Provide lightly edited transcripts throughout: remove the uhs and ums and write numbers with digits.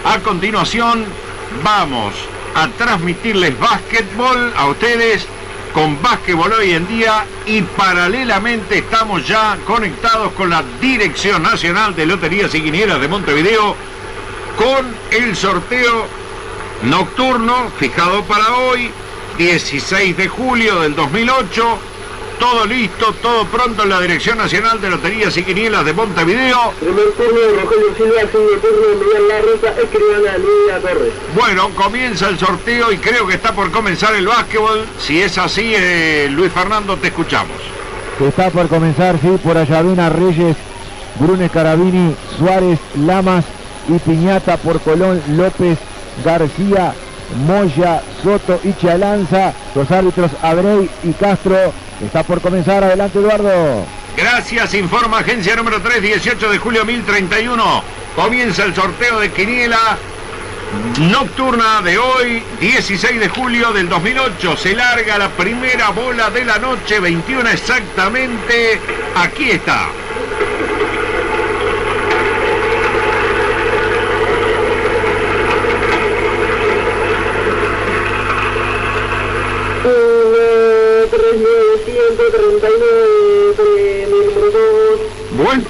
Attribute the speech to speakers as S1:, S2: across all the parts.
S1: A continuación, vamos a transmitirles básquetbol a ustedes con Básquetbol Hoy en Día, y paralelamente estamos ya conectados con la Dirección Nacional de Loterías y Quinielas de Montevideo con el sorteo nocturno fijado para hoy, 16 de julio del 2008. Todo listo, todo pronto en la Dirección Nacional de Loterías y Quinielas de Montevideo.
S2: Primer turno, Rogelio Silva. Segundo turno, Miguel Larrosa, escribana Lidia Torres.
S1: Bueno, comienza el sorteo y creo que está por comenzar el básquetbol. Si es así, Luis Fernando, te escuchamos.
S3: Está por comenzar, sí, por Ayavena, Reyes, Brunes, Carabini, Suárez, Lamas y Piñata. Por Colón, López, García, Moya, Soto y Chalanza. Los árbitros Abrey y Castro. Está por comenzar, adelante Eduardo.
S1: Gracias, informa agencia número 3, 18 de julio 1031. Comienza el sorteo de quiniela nocturna de hoy, 16 de julio del 2008. Se larga la primera bola de la noche, 21 exactamente. Aquí está. Bueno.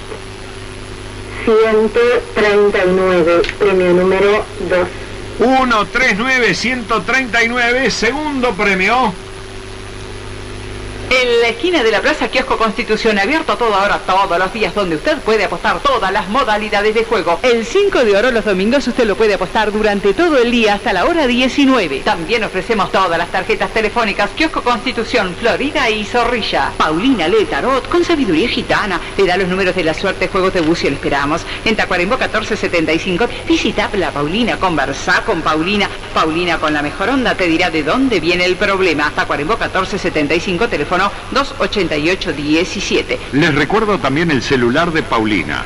S2: 139, premio número 2.
S1: 139-139, segundo premio.
S4: En la esquina de la Plaza Kiosco Constitución, abierto a toda hora, todos los días, donde usted puede apostar todas las modalidades de juego. El 5 de oro los domingos usted lo puede apostar durante todo el día hasta la hora 19. También ofrecemos todas las tarjetas telefónicas Kiosco Constitución, Florida y Zorrilla. Paulina lee tarot con sabiduría gitana. Le da los números de la suerte, juegos de bucio, le esperamos. En Tacuarembó 1475, visita la Paulina, conversá con Paulina. Paulina, con la mejor onda, te dirá de dónde viene el problema. Tacuarembó 1475, teléfono 288-17.
S1: Les recuerdo también el celular de Paulina,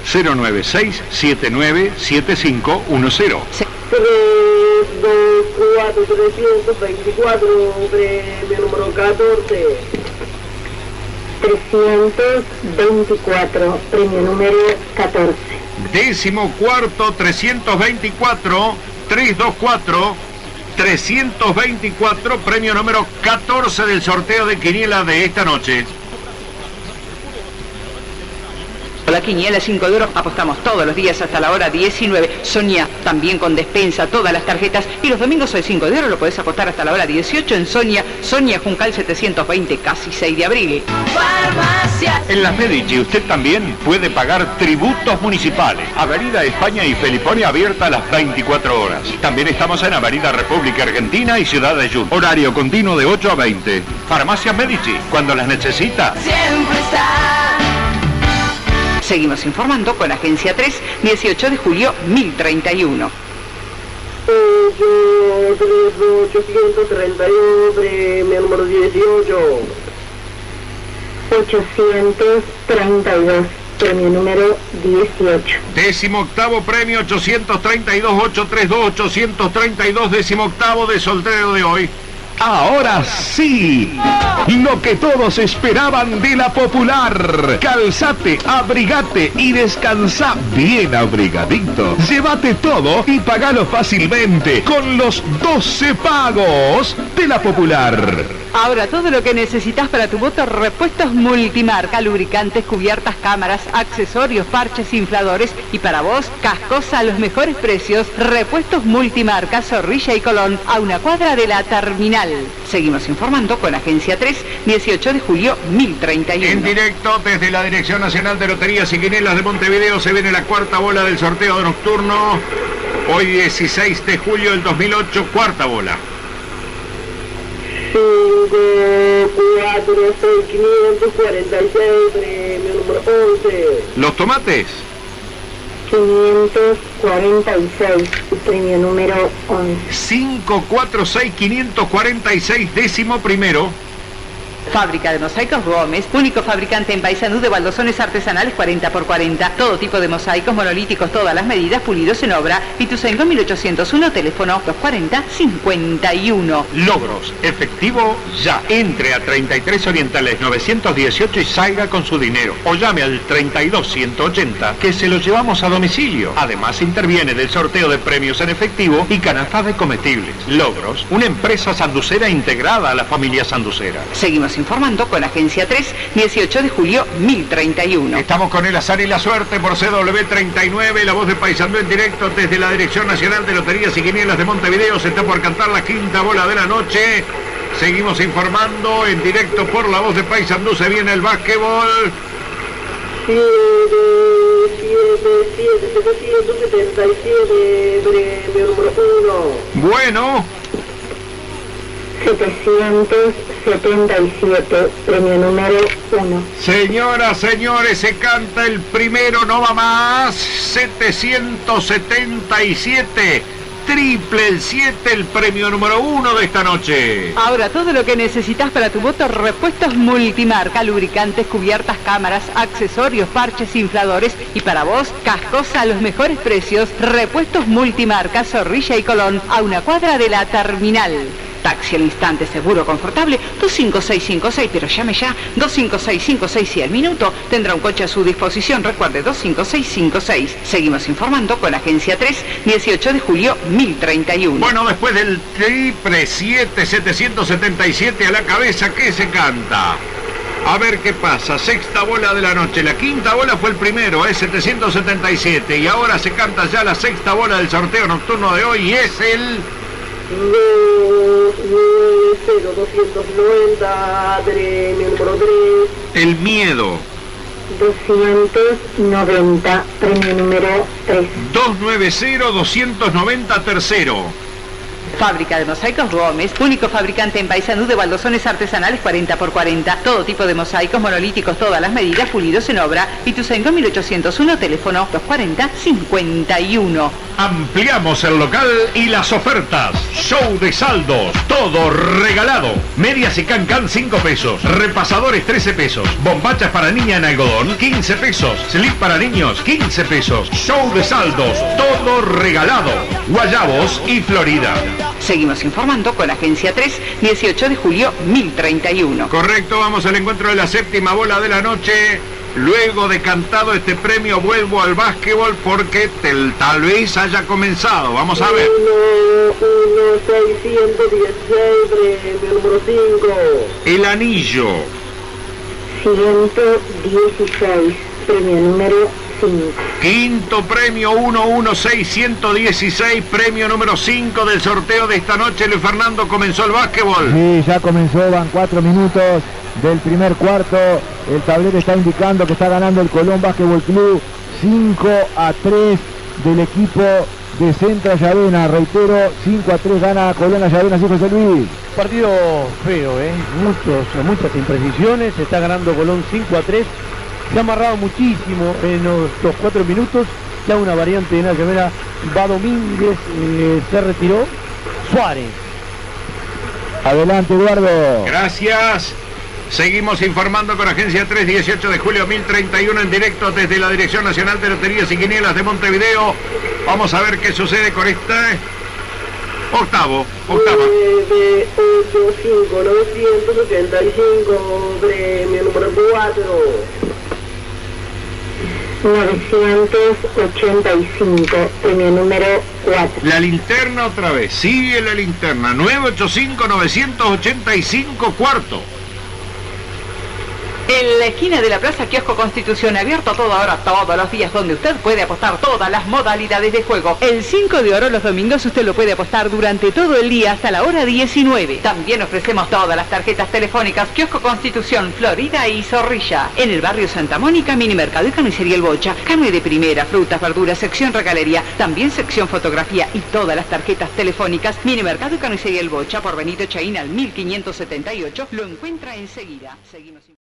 S1: 096-797510.
S2: 324, premio número 14. 324, premio número 14.
S1: 14º, 324, 324. 324, premio número 14 del sorteo de quiniela de esta noche.
S4: La quiniela 5 de oro, apostamos todos los días hasta la hora 19. Sonia, también con despensa, todas las tarjetas. Y los domingos el 5 de oro lo podés apostar hasta la hora 18 en Sonia. Sonia Juncal 720, casi 6 de abril.
S1: Farmacia. En las Medici usted también puede pagar tributos municipales. Avenida España y Feliponia abierta a las 24 horas. También estamos en Avenida República Argentina y Ciudad de Jun. Horario continuo de 8 a 20. Farmacia Medici, cuando las necesita,
S4: siempre está. Seguimos informando con Agencia 3, 18 de julio 1031.
S2: 831, premio número 18. 832, premio número 18.
S1: 18º premio, 832, 832, 18º de sorteo de hoy.
S5: Ahora sí, lo que todos esperaban de la Popular. Calzate, abrigate y descansa bien abrigadito. Llévate todo y pagalo fácilmente con los 12 pagos de la Popular.
S4: Ahora todo lo que necesitas para tu moto, repuestos multimarca, lubricantes, cubiertas, cámaras, accesorios, parches, infladores y para vos, cascos a los mejores precios. Repuestos multimarca, Zorrilla y Colón, a una cuadra de la terminal. Seguimos informando con Agencia 3, 18 de julio 1031.
S1: En directo desde la Dirección Nacional de Loterías y Quinielas de Montevideo se viene la cuarta bola del sorteo nocturno. Hoy 16 de julio del 2008, cuarta bola.
S2: 5, 4, 6, 546, premio número 11.
S1: Los tomates.
S2: 546, premio número 11.
S1: 546, 546, décimo primero.
S4: Fábrica de mosaicos Gómez, único fabricante en Paysandú de baldosones artesanales 40x40. Todo tipo de mosaicos monolíticos, todas las medidas, pulidos en obra. Ituzaingó 1801, teléfono 240-51.
S1: Logros, efectivo ya. Entre a 33 Orientales 918 y salga con su dinero. O llame al 32-180 que se lo llevamos a domicilio. Además interviene del sorteo de premios en efectivo y canastas de comestibles. Logros, una empresa sanducera integrada a la familia sanducera.
S4: Seguimos informando con Agencia 3, 18 de julio 1031.
S1: Estamos con el azar y la suerte por CW39, la voz de Paysandú en directo desde la Dirección Nacional de Loterías y Quinielas de Montevideo. Se está por cantar la quinta bola de la noche. Seguimos informando en directo por la voz de Paysandú. Se viene el básquetbol.
S2: 777, premio número 1.
S1: Bueno.
S2: 777, premio número 1.
S1: Señoras, señores, se canta el primero, no va más. 777, triple el 7, el premio número 1 de esta noche.
S4: Ahora todo lo que necesitas para tu moto: repuestos multimarca, lubricantes, cubiertas, cámaras, accesorios, parches, infladores, y para vos, cascos a los mejores precios. Repuestos multimarca, Zorrilla y Colón, a una cuadra de la terminal. Taxi al instante, seguro, confortable, 25656, pero llame ya, 25656 y al minuto tendrá un coche a su disposición. Recuerde, 25656. Seguimos informando con Agencia 3, 18 de julio 1031.
S1: Bueno, después del triple 777 a la cabeza, ¿qué se canta? A ver qué pasa. Sexta bola de la noche. La quinta bola fue el primero, es 777. Y ahora se canta ya la sexta bola del sorteo nocturno de hoy y es el...
S2: 290, premio número 3.
S1: El miedo.
S2: 290, premio número 3.
S1: 290-290 tercero.
S4: Fábrica de mosaicos Gómez, único fabricante en Paysandú de baldosones artesanales 40x40. Todo tipo de mosaicos monolíticos, todas las medidas, pulidos en obra. Ituzaingó 1801, teléfono 240-51.
S5: Ampliamos el local y las ofertas. Show de saldos, todo regalado. Medias y can 5 pesos. Repasadores 13 pesos. Bombachas para niña en algodón 15 pesos. Slip para niños 15 pesos. Show de saldos, todo regalado. Guayabos y Florida.
S4: Seguimos informando con Agencia 3, 18 de julio 1031.
S1: Correcto, vamos al encuentro de la séptima bola de la noche. Luego de cantado este premio vuelvo al básquetbol porque tal vez haya comenzado. Vamos a ver.
S2: 616, premio número 5.
S1: El anillo.
S2: 116, premio número 5.
S1: Quinto premio 116-116, premio número 5 del sorteo de esta noche. Luis Fernando, comenzó el básquetbol.
S3: Sí, ya comenzó, van 4 minutos del primer cuarto. El tablero está indicando que está ganando el Colón Básquetbol Club 5-3 del equipo de Centro Llavena. Reitero, 5-3 gana Colón Llavena, ¿sí, José Luis?
S6: Partido feo, muchas imprecisiones. Se está ganando Colón 5-3. Se ha amarrado muchísimo en los 4 minutos. Ya una variante de Llavena. Va Domínguez, se retiró. Suárez.
S3: Adelante, Eduardo.
S1: Gracias. Seguimos informando con Agencia 3, 18 de julio 1031 en directo desde la Dirección Nacional de Loterías y Quinielas de Montevideo. Vamos a ver qué sucede con esta octava.
S2: 985, premio número 4. 985, premio número 4.
S1: La linterna otra vez, sigue la linterna, 985-985 cuarto.
S4: En la esquina de la Plaza Kiosco Constitución, abierto a toda hora, todos los días, donde usted puede apostar todas las modalidades de juego. El 5 de oro los domingos usted lo puede apostar durante todo el día hasta la hora 19. También ofrecemos todas las tarjetas telefónicas Kiosco Constitución, Florida y Zorrilla. En el barrio Santa Mónica, minimercado y carnicería El Bocha, carne de primera, frutas, verduras, sección regalería, también sección fotografía y todas las tarjetas telefónicas. Minimercado y carnicería El Bocha por Benito Chaín al 1578. Lo encuentra enseguida. Seguimos.